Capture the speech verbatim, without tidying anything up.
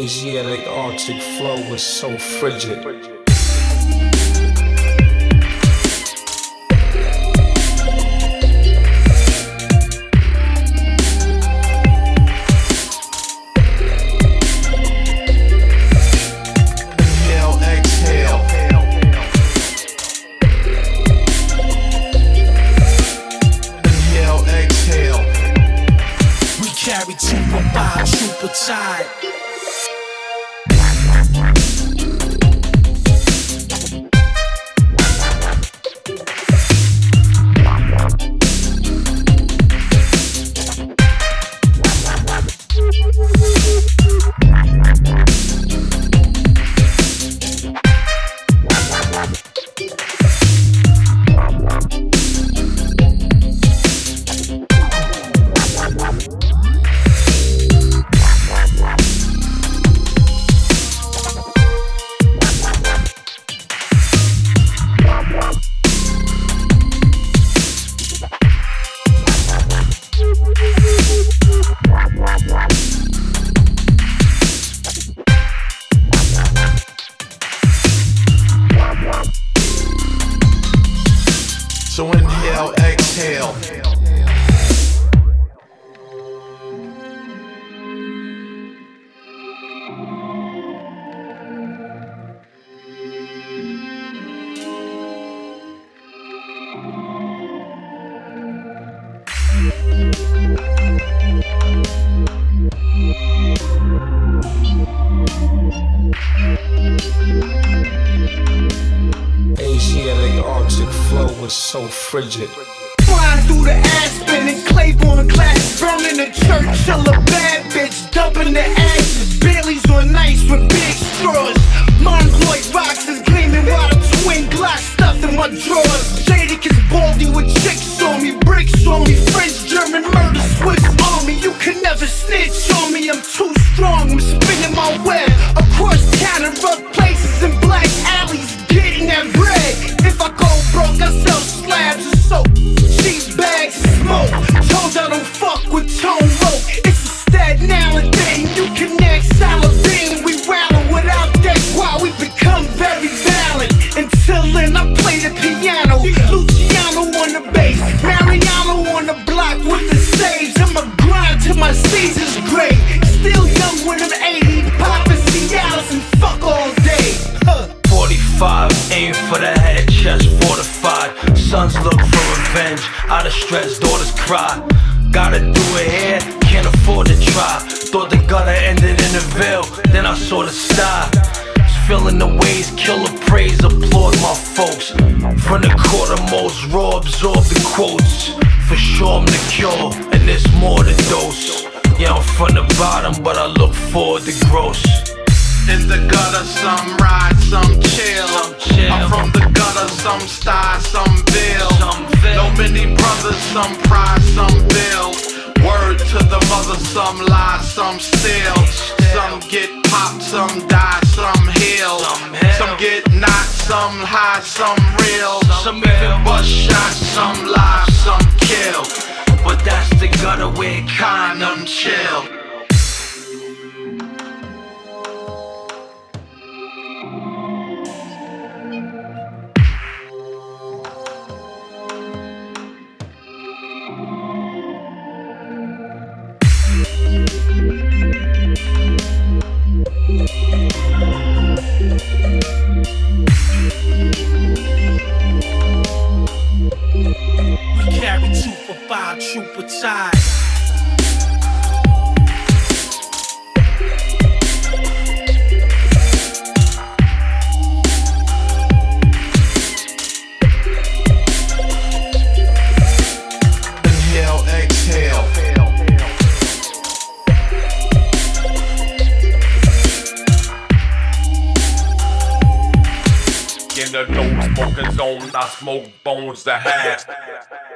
Asiatic Arctic flow was so frigid. Carry two or five super tight. So inhale, exhale. Asiatic Arctic flow was so frigid. Flying through the Aspen and Claiborne glass, burning the church till a bad bitch dumping the ashes. Baileys on ice with big straws. Mongoloid rocks is gleaming while the twin Glock stuffed in my drawers. Jadek is baldy with chicks on me, bricks on me, French, German murder, Swiss army. You can never snitch on me, I'm too strong. I'm spinning my web across town in rough places and black alleys, getting that bread. If I go broke, I sell slabs of soap, cheap bags of smoke. Told y'all don't fuck with tone rope. It's a Staten Island thing. You connect Saladin. We rally without that while we become very violent. Until then, I play the piano. Luciano on the bass, Mariano on the block with the saves. I'ma grind till my season's great. Still young when I'm eighty, poppin' Cialis and fuck all day. Huh. forty-five, aim for the head, chest fortified. Sons look for revenge, out of stress, daughters cry. Gotta do it here, can't afford to try. Thought the gutter ended in the Ville, then I saw the sty. Feeling the ways, kill the praise, applaud my folks. From the quarter most raw, absorb the quotes. For sure I'm the cure, and there's more to dose. Yeah, I'm from the bottom, but I look forward to gross. In the gutter, some ride, some chill. Some chill. I'm from the gutter, some style, some bill. Some bill. No many brothers, some pride, some build. Word to the mother, some lie, some steal. Some get popped, some die, some heal. Some heal. Some get knocked, some high, some real. Some Some even real. bust shots, some live, some kill. But that's the gutter where Kind of chill. We carry two for five trooper ties. Inhale, exhale. In the no smoking zone, I smoke bones to have.